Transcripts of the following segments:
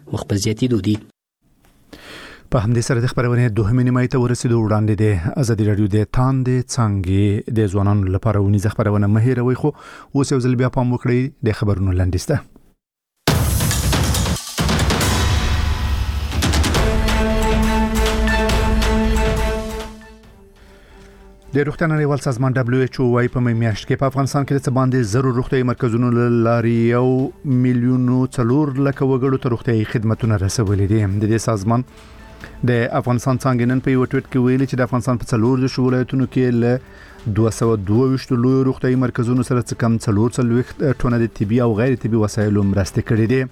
مخ په زیاتېدو دي. په همدې سره د خبرونې دوهمې نیمایي ته ورسېدو. وړاندې د ازادي راډیو د تاندې څانګې د ځوانانو لپاره ونیزه خبرونه مه هېروئ، خو اوس یو ځل بیا پام وکړئ د خبرونو لنډیز ته. د روغتیا نړیوال سازمان WHO وايي په میاشت کې په افغانستان کې د څه باندې 0 روغتیايي مرکزونو لاري 1 میلیون 4 لک وګړو ته روغتیايي خدماتونه رسولي دي. د دې سازمان د افغانستان څنګه نن په یو ټویټ کې ویلي چې د افغانستان په 4 ولایتونو کې له 222 لوی روغتیايي مرکزونو سره څه کم 4 ټونه د طبي او غیر طبي وسایلو مرسته کړې دي.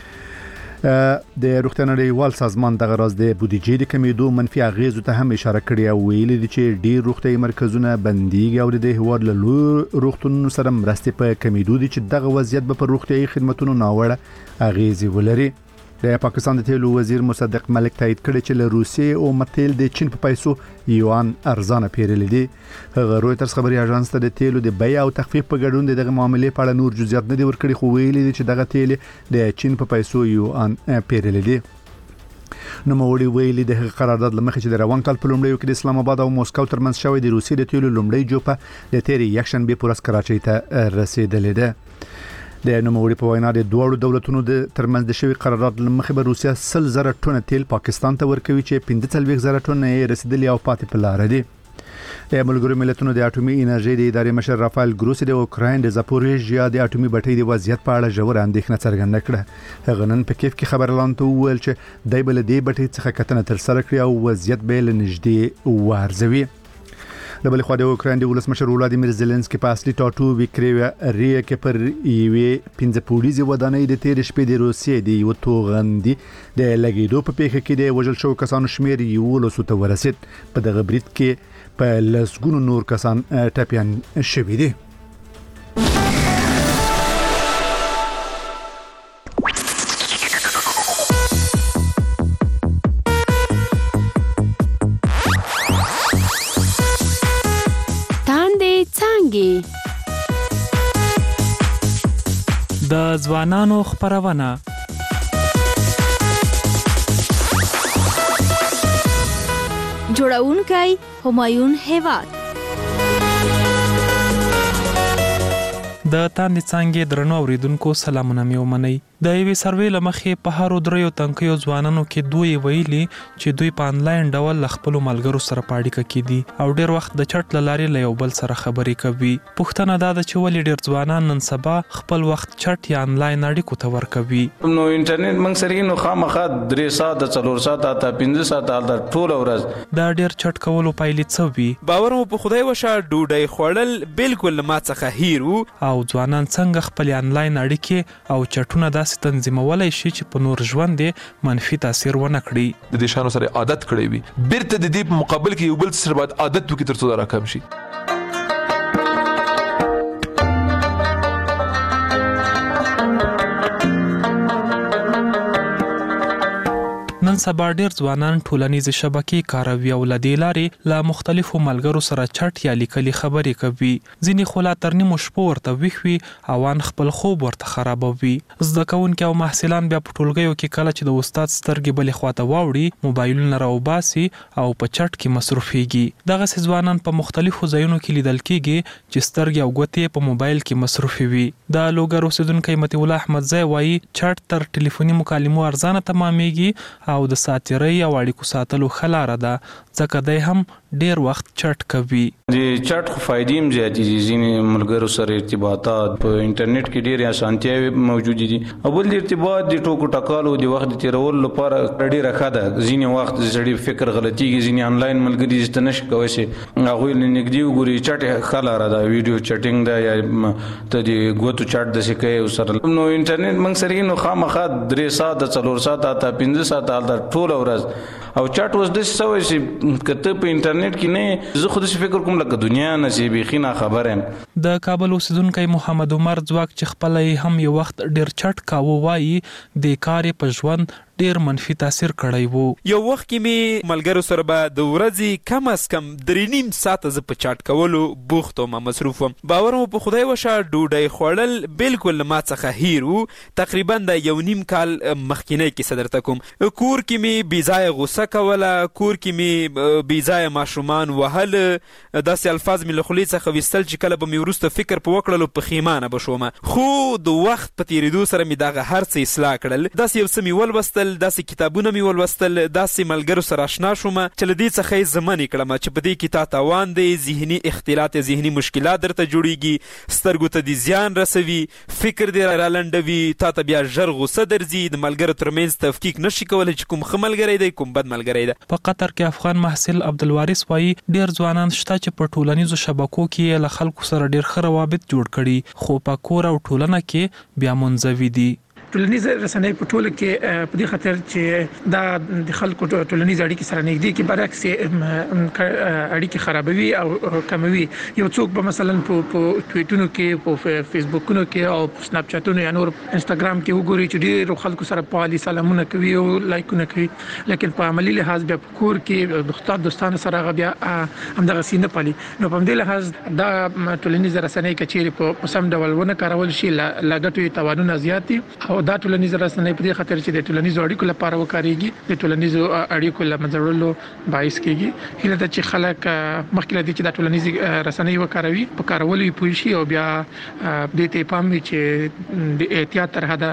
د روغتیا نړیوال سازمان دغه راز د بودیجې د کمیدو منفي اغیزو ته هم اشاره کړې او ویلي دي چې ډیر روغتیايي مرکزونه بنديږي او د هیواد له لوی روغتونونو سره مرستې په کمیدو دي چې دغه وضعیت به پر روغتیايي خدماتونو ناوړه اغیزې ولري. د پاکستان د تیلو وزیر مصدق ملک تایید کړی چې له روسیې او متیل د چین په پیسو یوان ارزانه پیرلې دي. هغه رويټرز خبري اژانس ته د تیلو د بیع او تخفیف په ګډون دغه معاملې په اړه نور جزئیات نه دي ورکړي، خو ویلي دي چې دغه تیل د چین په پیسو یوان پیرلې دي. نو موړي ویلي د قرارداد لمخې چې د روان کال په لومړیو کې د اسلام آباد او مسکو ترمنځ شوی د روسیې د تیلو لومړی جوپه د تیری یکشنبه پورس کراچۍ ته رسیدلې ده. د نوموړي په وینا د دوه دولتونو د ترمنځ د شوی قرارداد لمخې به روسیا 100,000 ټن تیل پاکستان ته ورکوي چې 45,000 ټن یې رسیدلی او پاتې په لار دي. د ملګرو ملتونو د اټومي انرژي د ادارې مشر رافایل ګروسی د اوکراین د زاپوریژیا د اټومي بټۍ د وضعیت په اړه ژور اندېښنه څرګنده کړه. هغه نن په کیف کې خبرلان ته وویل چې دای بل د بټۍ څخه کتنه تر سره کړی او وضعیت به له نږدې وارزوي. د بل خو د اوکراین د ولسمشر ولادیمیر زيلنسکي په اصلي ټاټو وکریویا ریه کې پر یوې 15 پولیسي ودانۍ د تیر شپې د روسیې د یو توغندي د لګیدو په پیښه کې د وژل شو کسانو شمیر یو لسو ته ورسید. په دغه برید کې په لسګونو نور کسان ټپيان شوي دي. د ځوانانو خبرونه جوړونکی همایون هیواد. د تاندې څنګه درنو اوریدونکو سلامونه مې ومنئ. د یوې سروې لمخې په هر دریو تنکیو ځوانانو کې دوی ویلي چې دوی په انلاین ډول خپل ملګرو سره پاړیکه کیدي او ډیر وخت د چټ لاري له یو بل سره خبرې کوي. پښتنه دا د چې ولې ډیر ځوانان نن سبا خپل وخت چټ یا انلاین اړیکو ته ورکوي. نو انټرنیټ موږ سره نو خامخا 3 ساعت 4 ساعت تا 15 ساعت د ټول ورځ دا ډیر چټ کولو پایلې څه وي؟ باور مو په خدای وشه ډوډۍ خوړل بالکل ما څخه هیرو او ځوانان څنګه خپل انلاین اړیکې او چټونه داسې تنظیمولای شي چې په نور ژوند منفي تاثیر ونه کړي. د دې شانو سره عادت کړی وي بیرته د دې په مقابل کې یو بل سره باید عادت وکړي تر څو دا راکم شي. نن سبا ډیر ځوانان ټولنیزې شبکې کاروي او له دې لارې له مختلفو ملګرو سره چټ یا لیکلي خبرې کوي. ځینې خو لا تر نیمو شپو ورته ویښ وي او ان خپل خوب ورته خرابوي. زده کوونکي او محصلان بیا په ټولګیو کې کله چې د استاد سترګې بلې خواته واوړي موبایلونه راوباسي او په چټ کې مصروفيږي. دغه ځوانان په مختلفو ځایونو کې لیدل کېږي چې سترګې او ګوتې په موبایل کې مصروفي وي. د لوګر اوسیدونکي متي الله احمدزی وایي چټ تر ټلیفوني مکالمو ارزانه تمامېږي او د ساتیرۍ او اړیکو ساتلو خلاره ده ځکه دی هم ډیر وخت چټ کوي. د چټ خو فائدې هم زیاتې دي. ځینې ملګرو سره ارتباطات په انټرنیټ کې ډېرې اسانتیاوې موجودې دي او بل د ارتباط د ټوکو ټکالو د وخت د تېرولو لپاره ډېره ښه ده. ځینې وخت سړي فکر غلطېږي، ځینې انلاین ملګري چې ته نشي کولی شي هغوی له نږدې وګوري. چټ ښه لاره ده، ویډیو چټینګ ده یا ته د ګوتو چټ داسې کوې ورسره. نو انټرنیټ موږ سره نو خامخا 3 ساعت 4 ساعت تا 15 ساعت د ټول ورځ او چټ اوس داسې سوی چې که ته په انټرنیټ کې نه زه خو داسې فکر کوم لکه دنیا نه چې بیخي ناخبره یم. د کابل اوسیدونکی محمد عمر ځواک چې خپله هم یو وخت ډیر چټ کاوه وایي د کار په ژوند ډیر منفي تاثیر کړی وو. یو وخت کې می ملګرو سره به د ورځې کم از کم 3.5 ساعته ز په چاټ کولو بوخت او مصروف وم. باور مو په خدای وشه ډوډۍ خوړل بالکل ما څخه هیر وو. تقریبا د 1.5 کال مخکینی کې صدرته کوم. کور کې می بیځای غوسه کوله، کور کې می بیځای ماشومان وهل، داسې الفاظ می له خولې څخه ویستل چې کله به می وروسته فکر په وکړلو پښیمانه بشوم. خو د وخت په تیریدو سره می دغه هر څه اصلاح کړل. داسې یو څه می ولوستل، داسې کتابونه می ولوستل، داسې ملګرو سره آشنا شوم چې له دې څخه یې زمنې کړم چې په دې کې تا تاوان دی، ذهني اختلالات، ذهني مشکلات درته جوړیږي، سترګو ته دې زیان رسوي، فکر دې رالنډوي، تا ته بیا ژر غوسه درځي، د ملګرو ترمنځ تفکیک نشي کولی چې کوم ښه ملګری دی کوم بد ملګری دی. په قطر کې افغان محصل عبدالوارث وایي ډیر ځوانان شته چې په ټولنیزو شبکو کې له خلکو سره ډیر ښه روابط جوړ کړي، خو په کور او ټولنه کې بیا منزوي دي. ټولنیز رسنۍ په ټوله کې په دې خاطر چې دا د خلکو ټولنیز اړیکې سره نږدې کې برعکس اړیکې خرابوي او کموي. یو څوک به مثلا په ټویټونو کې، په فیسبوکونو کې او په سناپ چاتونو یا نور انستګرام کې وګوري چې ډېر خلکو سره په علي سلامونه کوي او لایکونه کوي، لیکن په عملی لحاظ بیا په کور کې دوستانو سره بیا همدغه سینه پالي. نو په دې لحاظ دا ټولنیز رسنۍ کچېرې په سم ډول ونه کارول شي لګټوي توانونه زیات دي. او دا ټولنیز رسنۍ په دې خاطر چې د ټولنیزو اړیکو لپاره وکاريږي، د ټولنیزو اړیکو لمنځړلو باعث کیږي. هله د چې خلک مخکې لدی چې د ټولنیز رسنۍ وکاروي په کارولو پوه شي او بیا د ته پام وي چې د احتیاط تر حده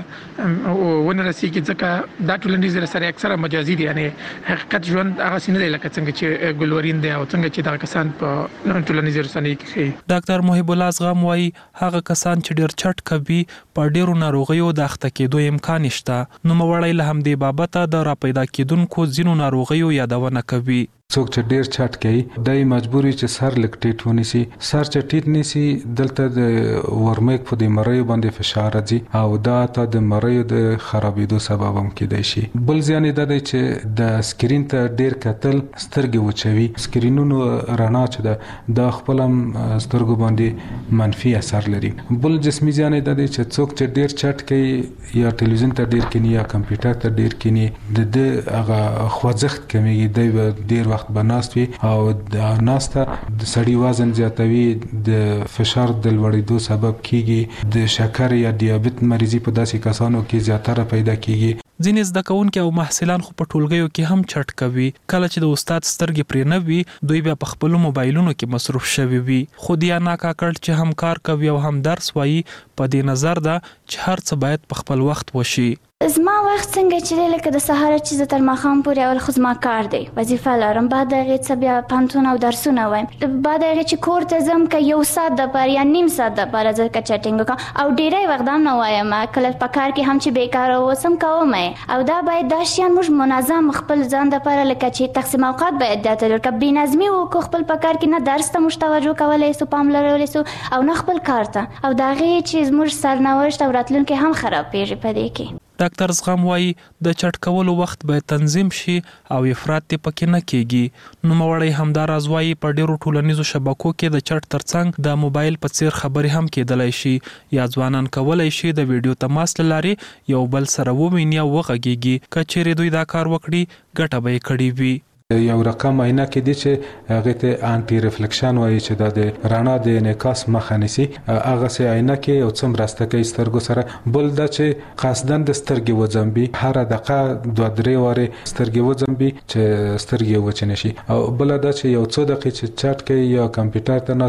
ونه رسیږي، ځکه دا ټولنیز رسنۍ اکثره مجازي دي، یعنی حقیقت ژوند هغه سینه لکه څنګه چې ګلورین دی او څنګه چې دا کسان په ټولنیز رسنۍ کې. ډاکټر محب الله زغم وایي هغه کسان چې ډیر چټ کوي په ډیرو ناروغیو د اخته کېدو امکان شته. نو مړی له همدې بابته د را پیدا کېدونکو ځینو ناروغیو یادونه کوي. څوک چې ډیر چټ کوي دای مجبوري چې سر لک ټیټ ونیسي. سر چې ټیټ نیسي دلته د ورمېک په دې مریو باندې فشار راځي او دا ته د مریو د خرابېدو سبب هم کېدای شي. بل ځان دا دی چې د سکرین ته ډیر کتل سترګې وچوي. سکرینونو رڼا چې دا خپل هم سترګو باندې منفي اثر لري. بل جسمي ځان دا دی چې څوک چې ډیر چټ کوي یا ټلویزیون ته ډیر کینی یا کمپیوټر ته ډیر کینی د هغه خوځښت کمیږي، دی ډیر وخت بناست وي او د ناسته د سړی وزن زیاتوي، د فشار د لوړېدو سبب کیږي، د شکر یا دیابت مریضي په داسې کسانو کې زیاتره پیدا کیږي. ځینې زده کوونکي او محصلان خو په ټولګیو کې هم چټ کوي. کله چې د استاد سترګې پرې نه وي دوی بیا په خپل موبایلونو کې مصروف شوي وي. خو دیانا کاکړ چې هم کار کوي او هم درس وایي په دې نظر ده چې هر څه باید په خپل وخت وشي. زما وخت څنګه چې لکه د سهار چې تر ماښام پورې اول خو زما کار دی، وظیفه لرم، بعد هغې څه بیا پانتون او درسونه وایم، بعد هغې چې کور ته ځم که 1 ساعت دپاره یا نیم ساعت دپاره زه که چټینګ وکړم او ډېری وخت هم نه وایم، کله په کار کې هم چې بیکاره اوسم کوم او دا باید دا شیان موږ منظم خپل ځان دپاره لکه چې تقسیم اوقات باید دا ته که بېنظمي وکړو خپل په کار کې، نه درس ته موږ توجه کولی سو، پام لرلی سو او نه خپل کار ته، او د هغې چې زموږ سرنوشت او راتلونکی هم خرابېږي په دې کې. ډاکټر زغم وایي د چټ کولو وخت باید تنظیم شي او افراط ته پکې نه کېږي. نو مړی همدار از وایي په ډیرو ټولنیزو شبکو کې د چټ ترڅنګ د موبایل په څیر خبرې هم کېدلای شي، یا ځوانان کولای شي د ویډیو تماس لارې یو بل سره وویني او وغږیږي. که چیرې دوی دا کار وکړي ګټه به یې کړې وي. یو رقم عینه کې دي چې هغه ته انټي ریفلیکشن وایي چې د رڼا د انعکاس مخه نیسي. هغه سه عینه کې یو څوم راسته کوي سترګو سره. بل دا چې قصدن د سترګې وځمبي، هر دقیقه 2-3 واره سترګې وځمبي چې سترګې وچنه شي. او بل دا چې یو څو دقیقې چې چټ کوي یا کمپیوټر ته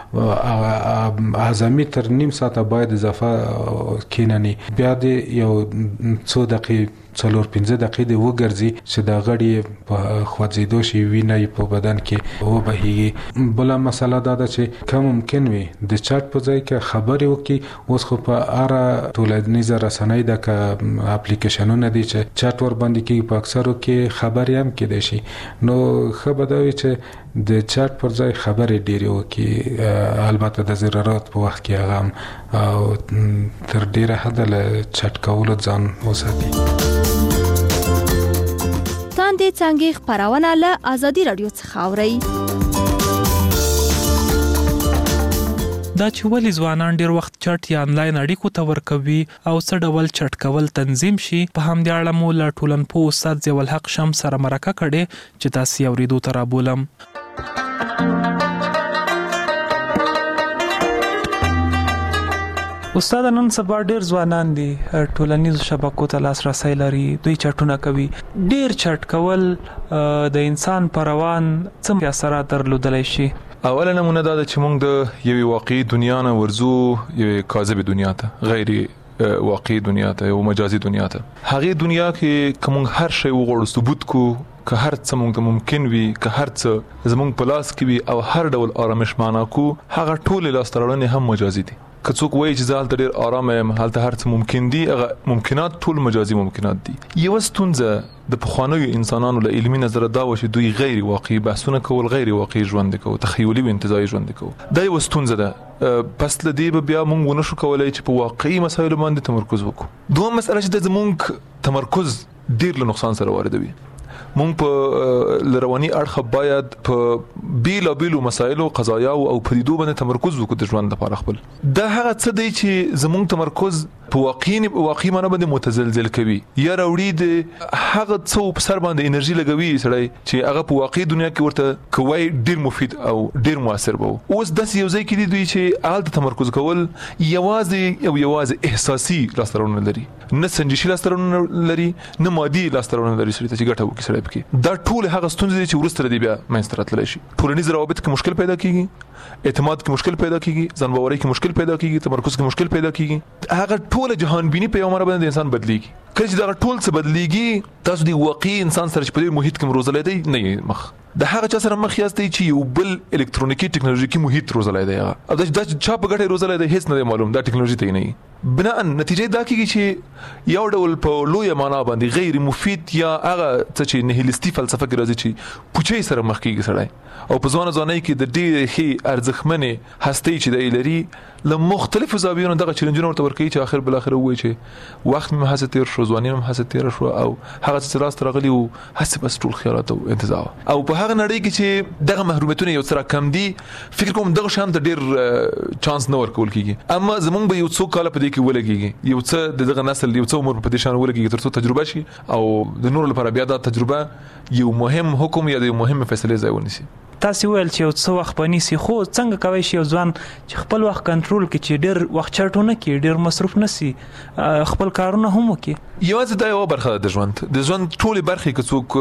ناسي اعظمي تر نیم ساعت باید اضافه کینني، بیا د یو څو دقیقې 4-5 دقیقې وګرځي چې دا غړي په خوځېدو شي، وینه په بدن کې وبهیږي. بل مسله دا ده چې کوم ممکن وي د چټ په ځای کې خبرې وکړي. اوس خو په اړه ټولنیز رسنۍ د اپلیکیشنونو دي چې چټ ور باندې کې په اکثرو کې خبرې هم کېدای شي. نو خبردوي چې د چټ پر ځای خبرې ډېرې وکړي، البته د ضرورت په وخت کې هغه او تر ډیره حد له چټ کولو ځان وساتي. تاندې څنګه خبرونه له آزادي رادیو څخه اوري. دا چې ولې ځوانان ډیر وخت چټ یا انلاین اړیکو ته ورکوي او څه ډول چټ کول تنظیم شي. په همدې اړه مو له ټولنپوه استاد ضیاء الحق شمس سره مرکه کړې چې تاسو یې اورېدو ته رابولم. استاد نن سبا ډیر ځوانان دي ټولنیزو شبکو ته لاسرسی لري، دوی چټونه کوي. ډیر چټ کول د انسان پر روان څه اثرات درلودلی شي؟ اوله نمونه دا چې موږ د یوې واقعي دنیا نه ورځو یوې کاذبې دنیا ته، غیر واقعي دنیا ته، یو مجازي دنیا ته. هغې دنیا کې که موږ هر شی وغواړو ثبوت کو، که هر څه موږ ته ممکن وي، که هر څه زموږ په لاس کې وي او هر ډول آرامش معنا کو، هغه ټولې لاسته راوړنې هم مجازي دي. که څوک وایي چې زه هلته ډېر ارامه یم، هلته هر څه ممکن دي، هغه ممکنات ټول مجازي ممکنات دي. یوه ستونزه د پخوانیو انسانانو له علمي نظره دا وه چې دوی غیر واقعي بحثونه کول، غیر واقعي ژوند کوو، تخیلي و انتزاعي ژوند کوو. دا یوه ستونزه ده. پس له دې به بیا موږ ونه شو کولی چې په واقعي مسایلو باندې تمرکز وکړو. دوهم مسئله چې د زموږ تمرکز ډېر له نقصان سره واردوي. مونږ په رواني اړخ باید په بیلابیلو مسایلو، قضایاو او پدیدو باندې تمرکز وکړو د ژوند لپاره خپل. دا هغه څه دی چې زموږ تمرکز په واقعي معنی باندې متزلزل کوي یا راوړي د هغه څه په سر باندې انرژي لګوي سړی چې هغه په واقعي دنیا کې ورته کوي ډیر مفید او ډیر موثر وو. اوس داسې یو ځای کې دی دوی چې هلته تمرکز کول یوازې احساسي لاسته راوړنه لري، نه سنجشي لاسته راوړنه لري، نه مادي لاسته راوړنه لري سړي ته چې ګټه وکړي سړی پکې. دا ټول هغه ستونزې دي چې وروسته دې بیا منځته راتللی شي. ټولنیز روابط کې مشکل پیدا کیږي، اعتماد کې مشکل پیدا کیږي، ځان باورۍ کې مشکل پیدا کیږي، تمرکز کې مشکل پیدا کیږي. هغه ټول جهان بینی په یو مره باندې انسان بدلیږي. کله چې دا ټول څه بدلیږي، تاسو دی واقعي انسان سره چې په دې محیط کې روزلای دی نه مخ د هغه چا سره مخ یاستئ چې یو بل الکترونیکی ټکنالوژیکي محیط روزلای دی. هغه دا چا په ګټه روزلای دی هیڅ نه معلوم، دا ټکنالوژي ته نه. بنا نتیجه دا کیږي چې یو ډول په لوی معنا باندې غیر مفید یا هغه څه چې نهیلیستي فلسفه کې راځي چې پوچې سره مخ کیږي سړی، او په ځوانۍ کې د ډېرې ښې ارزښتمنې هستۍ چې دی لري له مختلفو زاویو دغه چیلنجونه ورته ورکوي چې اخر بالاخره ووایي چې وخت مې هڅه تیر شو، ځواني مې هڅه تیر شو، او هغه څه لاسته راغلي وو هسې بس ټول خیالات او انتزاع. او په هغه نړۍ کې چې دغه محرومیتونه یو څه راکم دي، فکر کوم دغه شان ته ډېر چانس نه ورکول کیږي. اما زمونږ به یو څو کاله په دې کې ولګېږي، یو څه د دغه نسل یو څه عمر په دې شان ولګېږي تر څو تجربه شي او د نورو لپاره بیا دا تجربه یو مهم حکم یا د یو مهم فیصلې ځای ونیسي. تاسو ویل چې یو څه وخت پنيسي، خو څنګه کوي شي یو ځوان چې خپل وخت کنټرول کړي، چې ډېر وخت چټونه کړي، ډېر مصروف نشي، خپل کارونه هم وکړي؟ یوازې دا یو برخه د ژوند ټولې برخې که څوک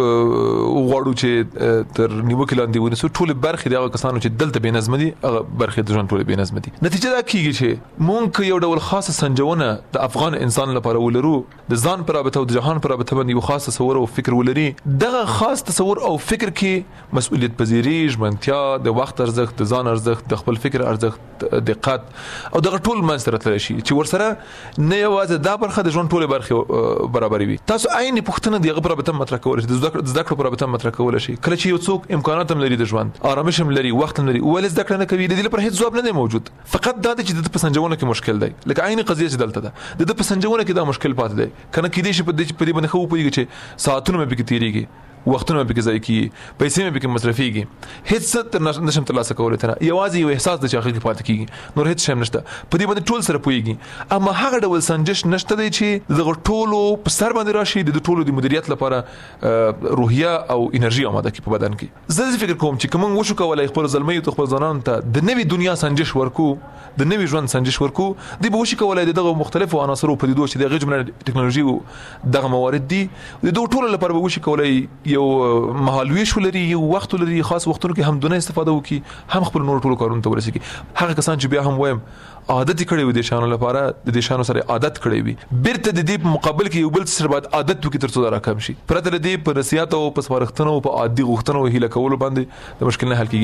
غواړو چې تر نیوکې لاندې ونیسو، ټولې برخې د هغه کسانو چې دلته بې نظمه دي، هغه برخې د ژوند ټولې بې نظمه دي. نتیجه دا کیږي چې مونږ یو ډول خاصه سنجونه د افغان انسان لپاره ولرو، د ځان پر رابطه او د جهان پر رابطه باندې یو خاص تصور او فکر ولري. دغه خاص تصور او فکر کې مسؤلیت پذیری، ژمنتیا، د وخت ارزښت، د ځان ارزښت، د خپل فکر ارزښت، دقت او دغه ټول منځ ته راتللی شي چې ورسره نه یوازې دا برخه د ژوند ټولې برخې برابرې وي. تاسو عین پوښتنه دغه پر رابطه مطرح کولی شئ، د زده کړو پر رابطه مطرح کولی شئ. کله چې یو څوک امکانات هم لري، د ژوند آرامش هم لري، وخت هم لري، ولې زده کړه نه کوي؟ د دې لپاره هیڅ ځواب نه دی موجود. فقط دا چې د پسنجونه کې مشکل دی، لکه عین قضیه چې دلته ده، د پسنجونه کې دا مشکل پاتې دی. کنه کې دې شي په دې باندې خو پوهیږي چې ساعتونه مې پکې تیریږي، وختونه مې پکې ضایع کیږي، پیسې مې پکې مصرفيږي، هیڅ څه نشم ترلاسه کولی ته، یوازې یو احساس د چاخې کې پاتې کیږي، نور هیڅ شی نشته. په دې باندې ټول سره پوهیږي، اما هغه ډول سنجش نشته دی چې دغه ټولو په سر باندې راشي د ټولو د مدیریت لپاره روحیه او انرژي آماده کړي په بدن کې. زه فکر کوم چې کوم وشو کولای خپل ځلمي او خپل ځانان ته د نوې دنیا سنجش ورکو، د نوې ژوند سنجش ورکو، دی به وشي کولای دغه مختلفو عناصرو په دې دوه چې دغه جمله ټکنالوژي او دغه موارد دي، د دوه ټولو لپاره به وشي کولای یو مهالویش ولري، یو وخت ولري، خاص وختونو کې هم دونه استفاده وکړي، هم خپل نور ټولو کارونو ته ورسېږي. هغه کسان چې بیا هم وایم عادت کړي وي د شانو لپاره، د دې شانو سره عادت کړي وي، بیرته د دې په مقابل کې یو بل سره باید عادت وکړي تر څو دا راکم شي. پرته له دې په نصيحت او په سپارښتنو او په عادي غوښتنو او هیله کولو باندې د مشکل نه حل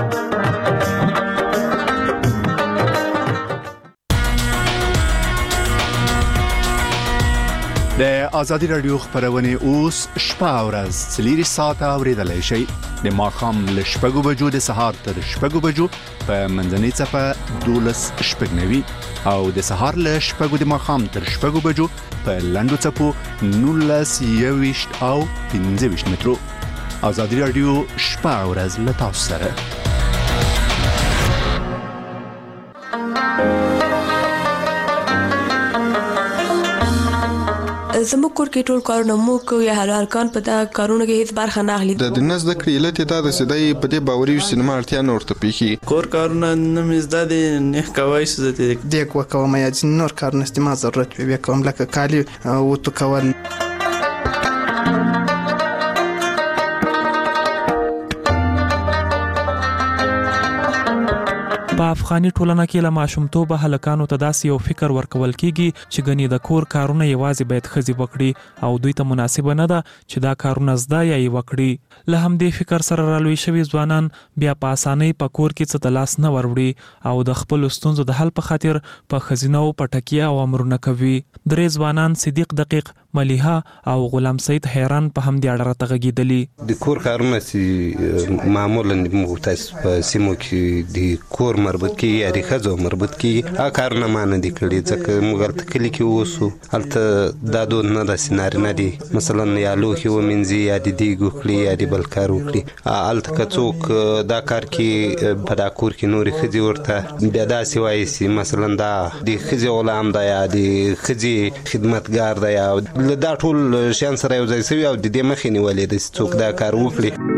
کیږي. د ازادي رادیو خبرونه اوس شپه او ورځ 4 ساعته اوریدلای شئ، د ماښام له 6 بجو د سهار تر 6 بجو په منځنۍ صفه 12:09 او د سهار له 6 د ماښام تر 6 بجو په لنډو صفو 19:20 او 15 مترو. ازادي رادیو شپه او ورځ له تاسو سره. زموږ کور کې ټول کارونه مو کوو یا هلکان په دا کارونه کې هیڅ برخه نه اخلي. د نه زده کړې علت دا د سیدای په دې باوري سینما اړتیا نه ورته پیښي. کور کارونه نه مزدا دي نه کوي څه دې کوم یا نور کارونه استعمال ضرورت وي کوم لکه کالی او تو کول. په افغاني ټولنه کې له ماشومتوبه هلکانو ته داسې یو فکر ورکول کیږي چې ګنې د کور کارونه یوازې باید ښځې وکړي او دوی ته مناسبه نه ده چې دا کارونه زده یا یې وکړي. له همدې فکر سره رالوی شوي ځوانان بیا په اسانۍ په کور کې څه ته لاس نه وروړي او د خپلو ستونزو د حل په خاطر په ښځینه‌و په ټکیه او امرونه کوي. درې ځوانان صدیق دقیق، ملیحه او غلام سید حیران په همدې اړه راته غږېدلي. د کور کارونه چې معمولا موږ تاسو په سیمو کې د کور مربوط کیږي یا د ښځو مربوط کیږي هغه کارونه ما نه دي کړي ځکه موږ هلته کلي کې اوسو هلته دا دود نه داسې نارینه دي مثلا یا لوښي ومینځي یا د دیګ وکړي یا د بل کار وکړي. هلته که څوک دا کار کې په دا کور کې نورې ښځې ورته بیا داسې وایي چې مثلا دا د ښځې غلام ده یا د ښځې خدمتګار ده یا دا ټول شیان سره یو ځای شوي او د دې مخې نیولې ده چې څوک دا کار وکړي.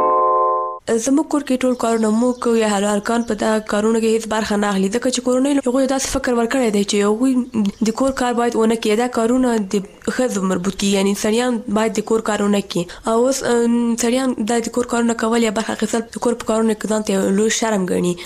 زموږ کور کې ټول کارونه مو کوو یا هلکان په دا کارونه کې هیڅ برخه نه اخلي ځکه چې کورنۍ هغوی داسې فکر ورکړی دی چې هغوی د کور کار باید ونه کړي. دا کارونه د ښځو مربوط کیږي یعنې سړیان باید د کور کارونه کړي او اوس سړیان دا د کور کارونه کول یا برخه اخیستل د کور په کارونه کې ځان ته لوی شرم ګڼي.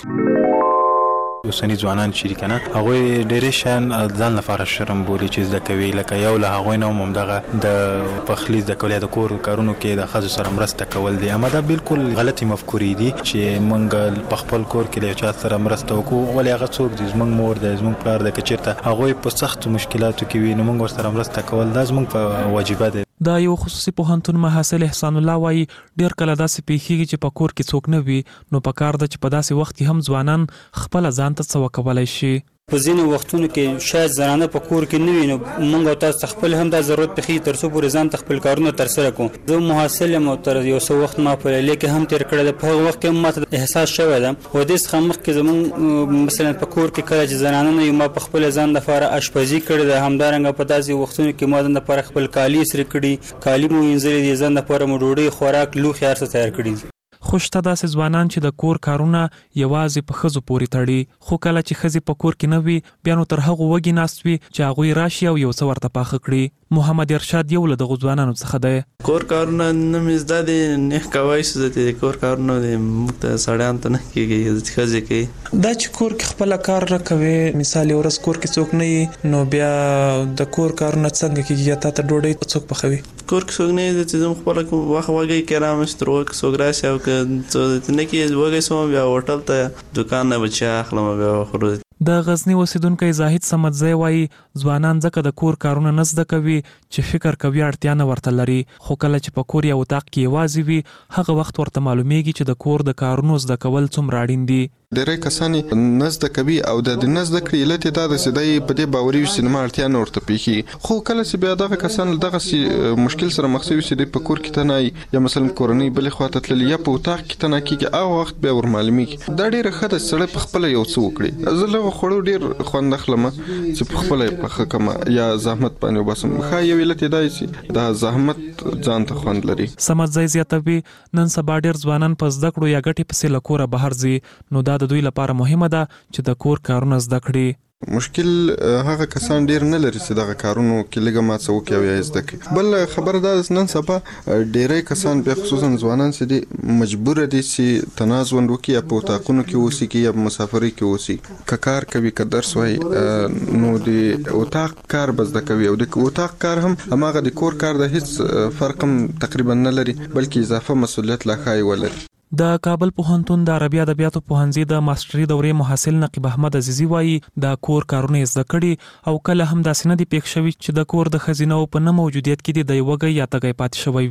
اوسني ځوانان چې کنه هغه ډېرې شان ځان لپاره شرم بولي چې زده کوي لکه یو له هغه نه هم دغه د پخلی د کولیا د کور کارونو کې د خځو سره مرسته کول دي اما دا بالکل غلطي مفکورې دي چې موږ په خپل کور کې له چا سره مرسته وکړو ولې هغه څوک دي زموږ مور د زموږ پلار د کچیرته هغه په سخت مشکلاتو کې وي نو موږ سره مرسته کول دا زموږ په واجبہ ده. دا یو خصوصي پوهنتون محصل احسان الله وایي ډیر کله داسې پیښیږي چې په کور کې څوک نه وي نو په کار ده چې په داسې وخت کې هم ځوانان خپل ځان ته څه وکولای شي. په ځینو وختونو کې شاید زنانه په کور کې نه وي نو موږ تاسو خپل هم دا ضرورت پخې تر څو پورې ځان خپل کارونه تر سره کوم. زه محصل یم او تر یو څو وخت ما په لیکه هم تیر کړل په هغه وخت کې ماته احساس شوی ده و دې څخه مخکې زمون مثلا په کور کې کله چې زنانه نه ما په خپل ځان لپاره اشپزي کړې ده همدارنګه په داسې وختونو کې ما د لپاره خپل کالی سره کړي کالی مو وینځلې دي ځان لپاره مو ډوډۍ خوراک لوښي هر څه تیار کړي. خوشته داسې ځوانان چې د کور کارونه یوازې په ښځو پورې تړي خو کله چې ښځې په کور کې نه وي بیا نو تر هغو وږي ناست وي چې هغوی راشي او یو څه ورته پاخه کړي. محمد ارشاد یو له دغو ځوانانو څخه دی. کور کارونه نه مې زده دي نه کوی څه د کور کارونه موږ ته سړیان ته نه کېږي ښځې کوي. دا چې کور کې خپله کار نه کوي مثال یو ورځ کور کې څوک نه وي نو بیا د کور کارونه څنګه کېږي یا تا ته ډوډۍ څوک پخوي؟ کور کې څوک نه وي چې زه خپله وخت وږی کې رامسته تر وخت څوک راشي او که نه کې وږی شوم بیا هوټل ته دوکان نه به چای اخلم بیا خورو. د غزنی اوسیدونکی زاهد سمدزی وایي ځوانان ځکه د کور کارونه نه زده کوي چې فکر کوي اړتیا نه ورته لري خو کله چې په کور یا اتاق کې یوازې وي هغه وخت ورته معلومیږي چې د کور د کارونو زده کول څومره اړین دي. ډېری کسان نه زده کوي او د نه زده کړې علت یې دا ده چې دی په دې باوري وي سینما اړتیا نه ورته پیښي خو کله چې بیا دغه کسان له دغسې مشکل سره مخ شوي چې دی په کور کې تنه یا مثلا کورنۍ بلې خواته تللي یا په اتاق کې تنه کېږي هغه وخت بیا ورمعلومیږي. دا ډېره ښه ده چې سړی په خپله یو څه وکړي. زه له هغو خوړو ډېر خوند اخلم چې په خپله یې پخه کړم یا زحمت باندې وباسم. ښه یو علت یې دا چې دا زحمت ځان ته خوند لري. سمدزی زیاتوي نن سبا ډېر ځوانان په زده کړو یا ګټې پسې له کوره بهر ځي نو دا د دوی لپاره مهمه ده چې د کور کارونه زده کړي. مشکل هغه کسان ډیر نه لري چې دغه کارونو کې لږه ما څه وکړي او یا زده کړي. بل خبره دا نن سبا ډیری کسان بیا خصوصا ځوانان چې دي مجبور دي چې تنازل وکړي یا په اتاقونو کې اوسي یا په مسافرۍ کې اوسي که کار کوي که درس وایي نو د اتاق کار به زده کوي او د اتاق کار هم هماغه د کور کار د هیڅ فرق هم تقریبا نه لري بلکې اضافه مسؤلیت لا ښایي ولري. د کابل پوهنتون د عربي ادبیاتو پوهنځي د ماستري دورې محصل نقیب احمد عزیزي وایي د کور کارونه زده کړي او کله هم داسې نه دي پېښ شوي چې د کور د ښځینه‌و په نه موجودیت کې د یوه وږی یا تږی پاتې شوی وي.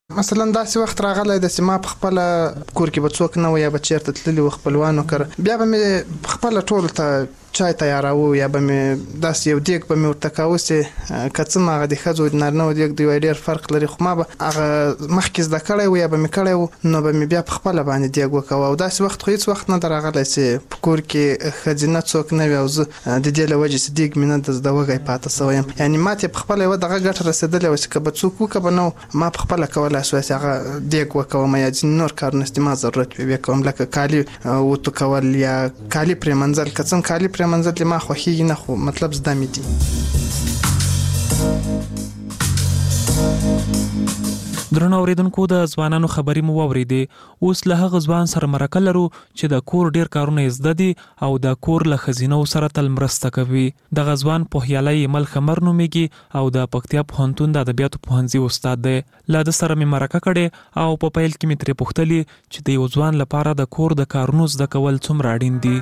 مثلا داسې وخت راغلی د سیما په خپل کور کې به څوک نه و یا به چیرته تللی و خپلوانو کړه بیا به مې خپل ټول ته چای تیاراو یا به مې داسې یو دیګ به مې ورته کاوه چې که څه هغه د ښځو د نارینهو دیګ دی ډېر فرق لري خو ما به هغه مخکې زده کړی و یا به مې کړی و نو به مې بیا په خپله باندې دیګ وکوه او داسې وخت خو هېڅ وخت نه ده راغلی چې په کور کې ښځینه څوک نه وي او زه د دې له وجې چې دیګ مې نه د زده وږی پاته سوی یم یعنې ما ته په خپله یوه دغه ګټه رسېدلې وه چې که به څوک وکړه به نه ما په خپله کولی شوی چې هغه دیګ وکوم یا ځینې نور کارونه چې ما ضرورت وي وکوم لکه کالي وتو کول یا کالي پرېمنځل که څه کالي پرېمنځل دې ما خوښېږي نه خو مطلب زده مې دي. درنو اوریدونکو د ځوانانو خبرې مو واورېدې اوس له هغه ځوان سره مرکه لرو چې د کور ډیر کارونه یې زده دي او د کور له ښځینو سره تل مرسته کوي. دغه ځوان پوهیالی مل خمر نومیږي او د پکتیا پوهنتون د ادبیاتو پوهنځي استاد دی. له ده سره مې مرکه کړې او په پیل کې مې ترې پوښتلې چې د یو ځوان لپاره د کور د کارونو زده کول څومره اړین دي.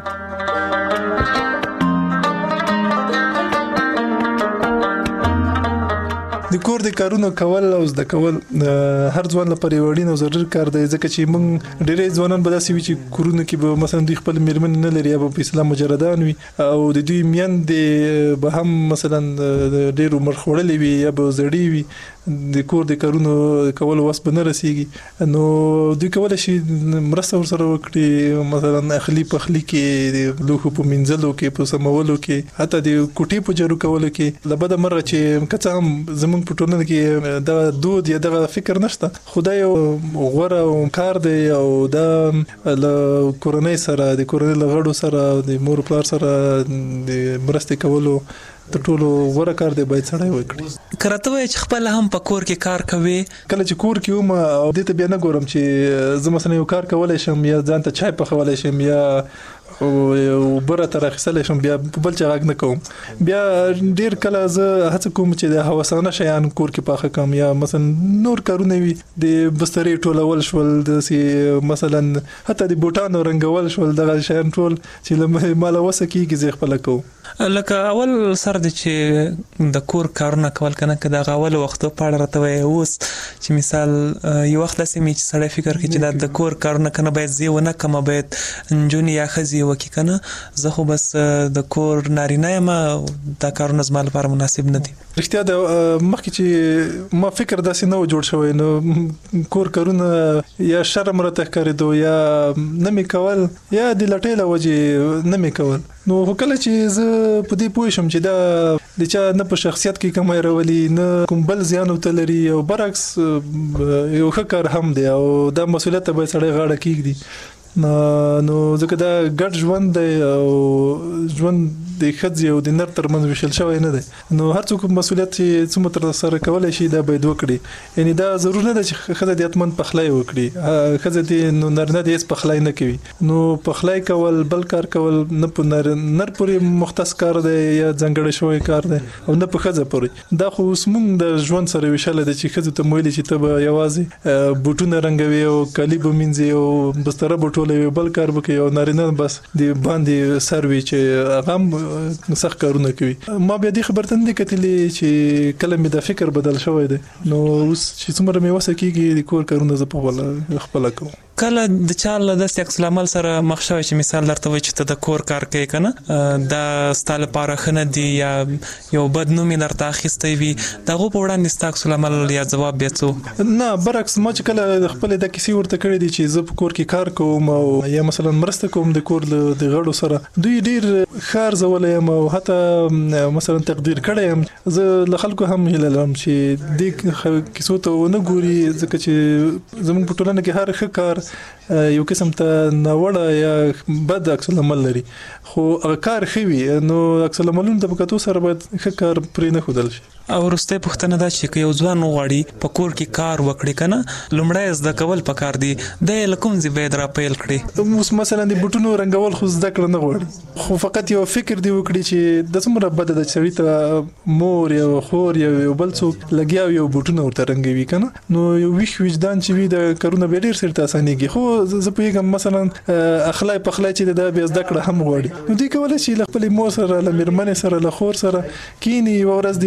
د کور د کارونو کول او زده کول هر ځوان لپاره یو اړین او ضروري کار دی ځکه چې موږ ډېری ځوانان به داسې وي چې کورونه کې به مثلا دوی خپل میرمن نه لري یا به په اسلام مجردان وي او د دوی میندې به هم مثلا ډېر عمر خوړلې وي یا به زړې وي د کور د کارونو کولو وس به نه رسیږي نو دوی کولی شي مرسته ورسره وکړي مثلا اخلي پخلي کې د لوښو په مینځلو کې په سمولو کې حتی د کوټې په جارو کولو کې له بده مرغه چې که څه هم زموږ په ټولنه کې دا دود یا دغه فکر نشته خو دا یو غوره کار دی او دا له کورنۍ سره د کورنۍ له غړو سره د مور پلار سره د مرستې کولو تر ټولو غوره کار دی باید سړی وکړي. کرته وای چې خپل هم په کور کې کار کوي کله چې کور کې وم او دې ته بیا نه ګورم چې زه مثلا یو کار کولای شم یا ځان ته چای پخولی شم یا او بره تر اخیستلی شم بیا په بل چا غږ نه کوم بیا ډېر کله زه هڅه کوم چې د هوسانه شیان کور کې پاخه کړم یا مثلا نور کارونه وي د بسترې ټولول شول داسې مثلا حتی د بوټانو رنګول شول دغه شیان ټول چې ماله وسه کېږي زه خپله کوم. لکه اول سر د چې د کور کارونه کول کنه که د اول وختو په اړه راته وای اوس چې مثال یو وخت داسې می چې سړی فکر کوي چې د کور کارونه کنه باید زی ونه کم باید جونی یا خزي وکي کنه زه خو بس د کور نارینه یم دا کارونه زما لپاره مناسب نه دي. رښتیا د مخکې چې ما فکر داسې نه و جوړ شوی نو کور کارونه یا شرم راته ښکارېدو یا نه مې کول یا د لټۍ له وجې نه مې کول نو کله چې زه په دې پوه شم چې دا د چا نه په شخصیت کې کمی راولي نه کوم بل زیان ورته لري او برعکس یو ښه کار هم دی او دا مسؤلیت ته باید سړی غاړه کېږدي نو ځکه دا ګډ ژوند دی او ژوند د ښځې او د نر ترمنځ ویشل شوی نه دی نو هر څوک مسؤلیت چې څومره ترسره کولی شي دا باید وکړي یعنې دا ضرور نه ده چې ښځه دې حتما پخلی وکړي ښځه دې نو نارینه دې هېڅ پخلی نه کوي نو پخلی کول بل کار کول نه په نر پورې مختص کار دی یا ځانګړی شوی کار دی او نه په ښځه پورې دا خو اوس موږ د ژوند سره ویشلی ده چې ښځو ته م ویلي چې ته به یوازې بوټونه رنګوي او کالي به مینځي او بستره به ټولوي بل کار به کوي او نارینه بس د باندې سر وي چې هغه هم سخت کارونه کوي. ما بیا دې خبر ته نه کتلې چې کله مې دا فکر بدل شوی دی نو اوس چې څومره مې وسه کېږي د کور کارونه زه په خپله کوم. کله د چا له داسې عکس العمل سره مخ شوی چې مثال درته وایي چې ته د کور کار کوي که نه دا ستا لپاره ښه نه دي یا یو بد نوم یې درته اخیستی وي د هغو په وړاندې ستا عکس العمل یا ځواب بیا څه نه برعکس ما چې کله خپلې دا کیسې ورته کړې دي چې زه په کور کې کار کوم او یا مثلا مرسته کوم د کور د غړو سره دوی ډېر ښه ارزولی یم او حتی مثلا تقدیر کړی یم زه له خلکو هم هیله لرم چې دې کیسو ته ونه ګوري ځکه چې زموږ په ټولنه کې هر ښه کار یو قسم ته ناوړه یا بد عکس العمل لري خو هغه کار ښه وي نو عکس العملونو ته په کتو سره باید ښه کار پرې نه ښودل شي. او وروستۍ پوښتنه دا چې که یو ځوان وغواړي په کور کې کار وکړي که نه لومړی زده کول پکار دي دی له کوم ځای باید را پیل کړي. اوس مثلا د بوټونو رنګول خو زده کړه نه غواړي خو فقط یو فکر دی وکړي چې د څومره بده ده چې سړي ته مور یا خور یا یو بل څوک لګیا وي او بوټونه ورته رنګوي که نه نو یو ویښ وجدان چې وي د کارونه بیا ډېر سرته اسانېږي خو زه پوهېږم مثلا اخلی پخلی چې دا بیا زده کړه هم غواړي نو دوی کولی شي له خپلې مور سره له مېرمنې سره له خور سره کینی یوه ورځ دې ورسره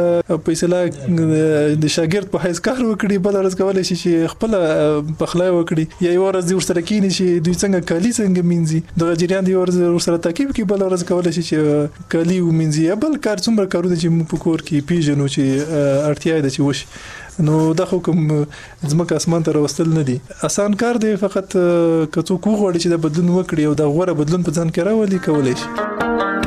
فیصله د شاګرد په حیث کار وکړي بل ورځ کولای شي چې خپل پخلای وکړي یا یو ورځ د ورسره کینی چې دوی څنګه کالی څنګه مینځي د جریان دی ورسره تعقیب کوي بل ورځ کولای شي چې کالی ومینځي یا بل کار څومره کارونه چې موږ په کور کې پیژنو چې اړتیا ده چې وشي نو دا خو کوم ځمکه اسمان ته راوستل نه دي آسان کار دی فقط که څوک وغواړي چې د بدلون وکړي او دا غوړه بدلون په ځان کې راولي کولای شي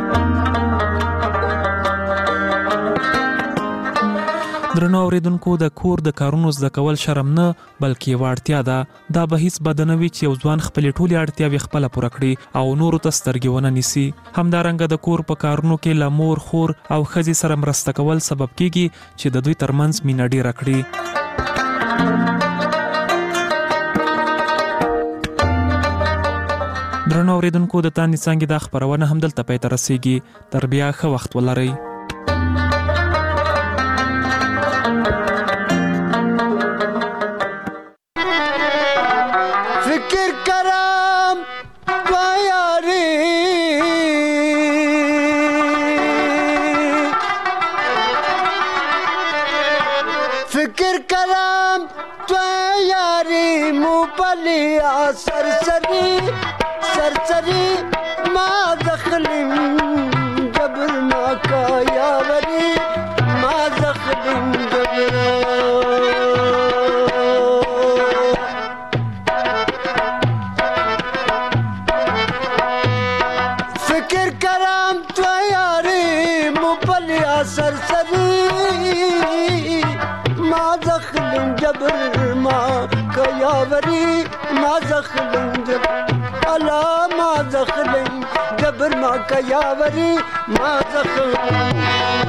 درنو اوریدونکو د کور د کارونو زده کول شرم نه بلکې یوه اړتیا ده دا به هیڅ بد نه وي چې یو ځوان خپلې ټولې اړتیاوې خپله پوره کړي او نورو ته سترګې ونه نیسي همدارنګه د کور په کارونو کې له مور خور او ښځې سره مرسته کول سبب کیږي چې د دوی ترمنځ مینه ډیره کړي درنو اوریدونکو د تاندې څانګې دا خپرونه همدلته پای ته رسیږي تر بیا ښه وخت ولرئ सरसरी माँ दखलिम जबर माँ का यावरी माँ दखलिम जबर फिक्र कराम तो यारी मुपलिया सरसरी माँ दखलिम जबर माँ का यावरी माँ दखलिम जबर अला मा दखलिम जबर मा का यावरी मा दखलिम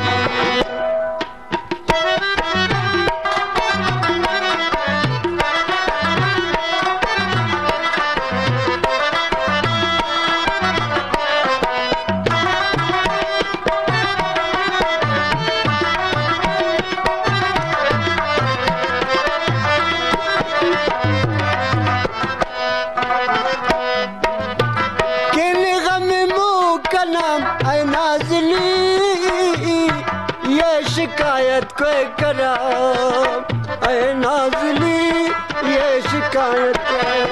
शिकायत कोई करा ऐ नाज़िली ये शिकायत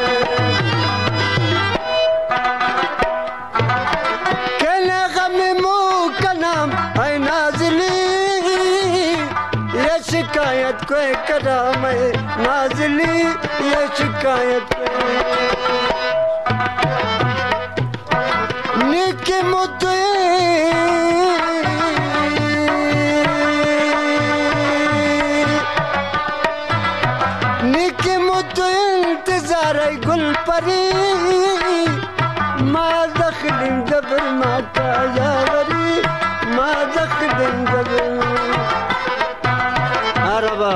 कहने गम मुँह का नाम ऐ नाज़िली ये शिकायत कोई करा मैं नाज़िली ये शिकायत निके मुद्दे गुल परी माँ दखलिम जबर माँ का यावरी माँ दखलिम जबर अरबा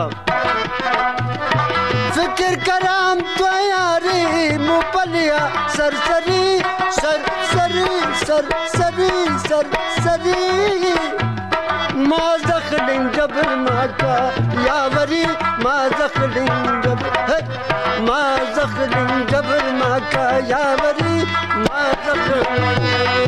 फिक्र कराम तो यारी मुपलिया सरसरी सरसरी सरसरी सरसरी माँ दखलिम जबर माँ का यावरी माँ दखलिम जबर माँ दखलिम जबर माँ का यावरी माँ दखलिम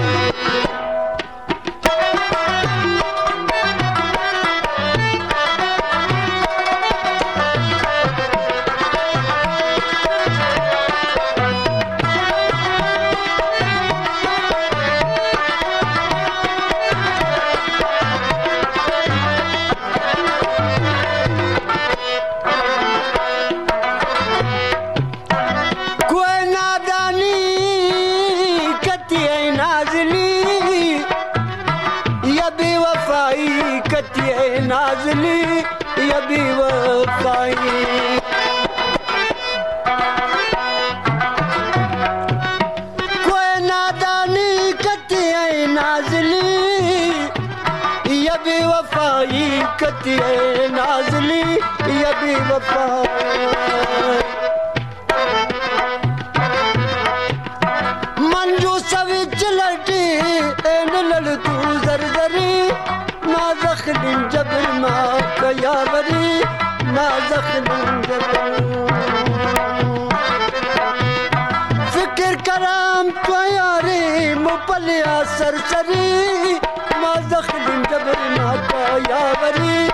नाज़िली या बेवफाई कोई नादानी कती है नाज़िली या बेवफाई कती है नाज़िली या बेवफाई मंजू सविच लटी एन लड़ तू जरजरी माँ दखलिम जबर माँ का यावरी माँ दखलिम जबर फिक्र कराम तो यारी मुपलिया सरसरी माँ दखलिम जबर माँ का यावरी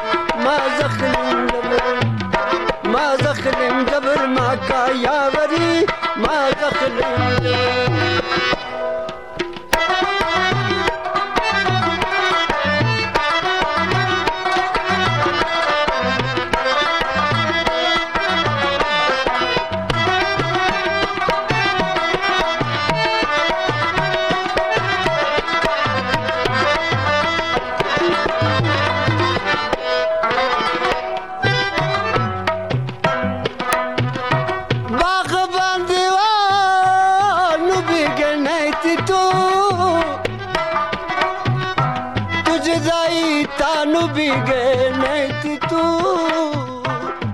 का यावरी ما دخلي